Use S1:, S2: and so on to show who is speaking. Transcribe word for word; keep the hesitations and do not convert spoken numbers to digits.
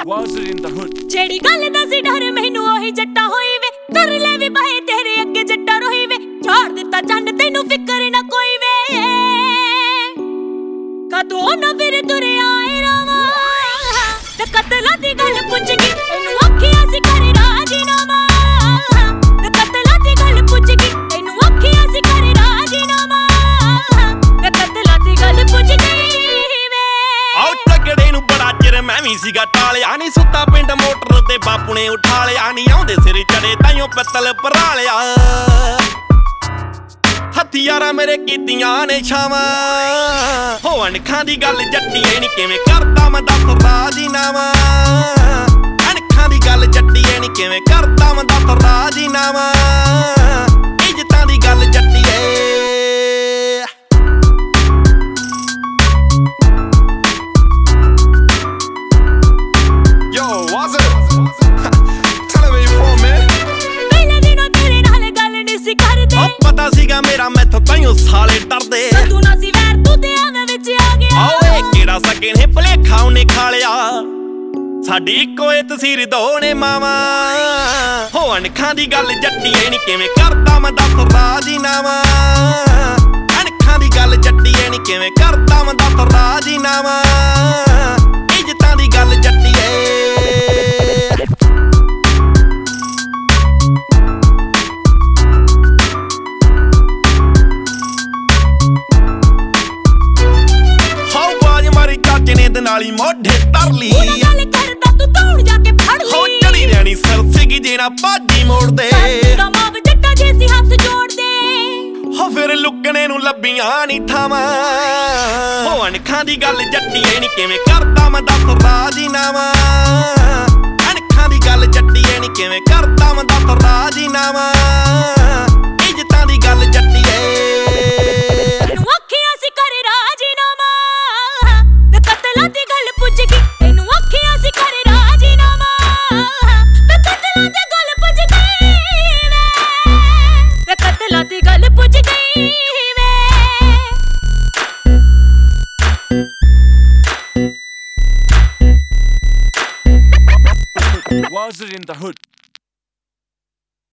S1: Was it in the hood?
S2: ਜਿਹੜੀ ਗੱਲ ਦਾ ਸੀ ਡਰ ਮੈਨੂੰ ਉਹੀ ਜੱਟਾ ਹੋਈ ਵੇ ਕਰ ਲੈ ਵੀ ਬਾਹੇ ਤੇਰੇ ਅੱਗੇ ਜੱਟਾ ਰੋਈ ਵੇ ਛਾੜ ਦਿੱਤਾ ਚੰਨ ਤੈਨੂੰ ਫਿਕਰ ਨਾ ਕੋਈ ਵੇ ਕਦੋਂ ਨਾ ਫਿਰ ਤੁਰਿਆ ਏ ਰਾਵਾ ਤੇ ਕਤਲਾਂ ਦੀ ਗੱਲ ਪੁੱਛ ਗਈ ਤੈਨੂੰ ਅੱਖੀਆਂ ਸੀ ਕਰ ਰਾਜੀਨਾਮਾ ਤੇ ਕਤਲਾਂ ਦੀ ਗੱਲ ਪੁੱਛ ਗਈ ਤੈਨੂੰ ਅੱਖੀਆਂ ਸੀ ਕਰ ਰਾਜੀਨਾਮਾ ਤੇ ਕਤਲਾਂ ਦੀ ਗੱਲ ਪੁੱਛ ਗਈ ਵੇ
S3: ਆਉ ਤਗੜੇ ਨੂੰ ਬੜਾ ਚਿਰ ਮੈਂ ਵੀ ਸੀਗਾ ਟਾਲਿਆ ਨੀ ਸੁੱਤਾ ਪਿੰਡ ਮੋਟਰ ਤੇ ਬਾਪੂ ਨੇ ਉਠਾ ਲਿਆ ਨੀ ਆਉਂਦੇ ਸਿਰ ਚੜੇ ਤਾਈਓ ਪਿੱਤਲ ਭਰਾ ਲਿਆ ਹਥਿਆਰਾਂ ਮੇਰੇ ਕੀਤੀਆਂ ਨੇ ਛਾਵਾਂ ਹੋ ਅਣਖਾਂ ਦੀ ਗੱਲ ਜੱਟੀਏ ਨੀ ਕਿਵੇਂ ਕਰਦਾ ਮੈਂ ਦੱਸ ਰਾਜੀਨਾਮਾ ਅਣਖਾਂ ਦੀ ਗੱਲ ਜੱਟੀਏ ਨੀ ਕਿਵੇਂ ਕਰਦਾ ਮੈਂ ਦੱਸ ਰਾਜੀਨਾਮਾ ਇੱਜ਼ਤਾਂ ਦੀ ਗੱਲ ਜੱਟੀਏ ਪਤਾ ਸੀਗਾ ਮੇਰਾ ਮੈਥੋਂ ਤਾਈਓ ਸਾਲੇ ਡਰਦੇ
S2: ਤੂੰ ਨਾ ਸੀ ਵੈਰ ਤੂੰ ਤੇ ਆਵੇਂ ਵਿੱਚ ਆ ਗਿਆ
S3: ਓਏ ਕਿਹੜਾ ਸਕੇ ਨੇ ਭਲੇਖਾ ਉਹਨੇ ਖਾ ਲਿਆ ਸਾਡੀ ਇੱਕੋ ਏ ਤਸੀਰ ਦੋ ਨੇ ਮਾਵਾ ਹੋ ਅਣਖਾਂ ਦੀ ਗੱਲ ਜੱਟੀਏ ਨੀ ਕਿਵੇਂ ਕਰਦਾ ਮੈਂ ਦੱਸ ਰਾਜੀਨਾਮਾ ਅਣਖਾਂ ਦੀ ਗੱਲ ਜੱਟੀਏ ਨੀ ਕਿਵੇਂ ਕਰਦਾ ਮੈਂ ਦੱਸ ਰਾਜੀਨਾਮਾ ਇੱਜ਼ਤਾਂ ਦੀ ਗੱਲ ਜੱਟੀਏ ਨਾਲੀ ਮੋਢੇ ਤਰ ਲਈ
S2: ਉਹ ਗੱਲ ਕਰਦਾ ਤੂੰ ਧੌਣ ਜਾ ਕੇ ਫੜ ਲਈ
S3: ਹੋ ਚੜੀ ਰਹਿਣੀ ਸਿਰ ਸੀਗੀ ਜਿਹੜਾ ਬਾਜੀ ਮੋੜਦੇ
S2: ਦਾ ਮਾਵ ਜੱਟਾ ਜੇ ਸੀ ਹੱਥ ਜੋੜਦੇ
S3: ਹੋ ਫਿਰ ਲੁਕਣੇ ਨੂੰ ਲੱਭੀਆਂ ਨੀ ਥਾਵਾਂ ਹੋ ਅਣਖਾਂ ਦੀ ਗੱਲ ਜੱਟੀਏ ਨੀ ਕਿਵੇਂ ਕਰਦਾ ਮੈਂ ਦੱਸ ਰਾਜੀਨਾਮਾ ਅਣਖਾਂ ਦੀ ਗੱਲ ਜੱਟੀਏ ਨੀ ਕਿਵੇਂ ਕਰਦਾ ਮੈਂ ਦੱਸ ਰਾਜੀਨਾਮਾ ਇੱਜ਼ਤਾਂ ਦੀ ਗੱਲ ਜੱਟੀਏ
S2: ਦੀ ਗੱਲ ਪੁੱਛ ਗਈ ਤੈਨੂੰ ਅੱਖੀਆਂ ਸੀ ਕਰ ਰਾਜੀਨਾਮਾ ਤੇ ਕਤਲਾਂ ਦੀ ਗੱਲ ਪੁੱਛ ਗਈ ਵੇ ਤੇ ਕਤਲਾਂ ਦੀ ਗੱਲ ਪੁੱਛ ਗਈ ਵੇ
S1: Was it in the hood?